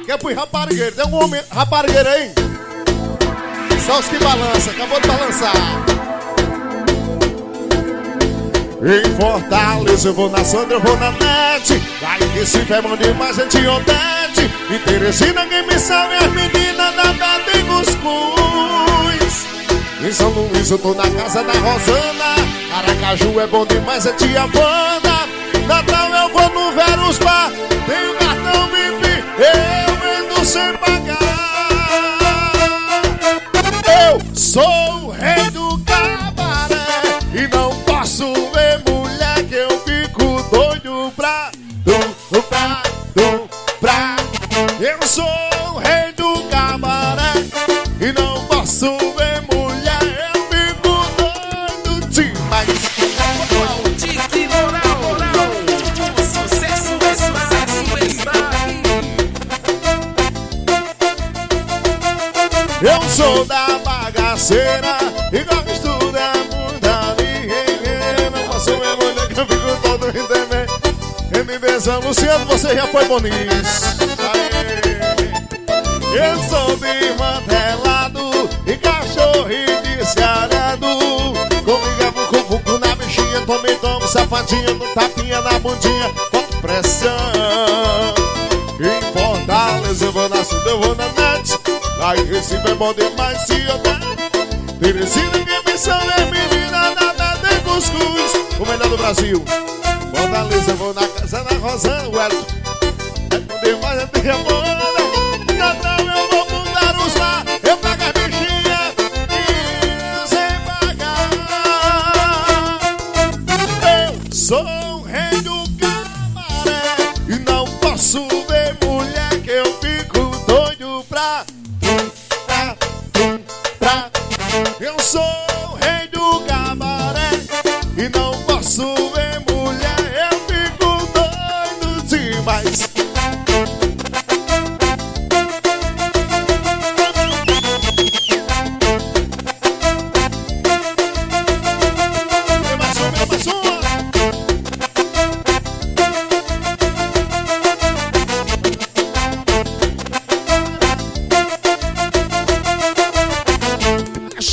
que é pro raparigueiro. Tem algum homem raparigueiro aí? Só os que balançam, acabou de balançar. Em Fortaleza eu vou na Sandra, eu vou na Net. Lá em Recife é bom demais, gente Odete. Em Teresina quem me sabe as meninas da tem cuscuz. Em São Luís eu tô na casa da Rosana. Aracaju é bom demais, é tia Wanda. Natal eu vou no Verus Bar. Tenho cartão VIP, eu vendo sem pagar. Eu sou o rei do cabaré e não posso ver mulher que eu fico doido pra. Eu sou o rei do cabaré e não posso ver mulher, eu fico doido demais. Tique moral, sucesso está aqui. Eu sou da bagaceira e gosto da putaria. Não posso ver mulher que eu fico todo entender. MBzão, Luciano, você já foi bonis. Eu sou de mantelado e cachorro de cearado. Comigo com fuco na bichinha, tomo safadinha, no tapinha na bundinha, com pressão. Em Fortaleza eu vou na Sud, eu vou na Net. Lá em Recife é bom demais, se eu der. Teresina que me são é menina, nada de cuscuz. O melhor do Brasil. Fortaleza eu vou na casa da Rosana, o Elton. É bom demais, é minha moda. Natal eu vou mudar os mar.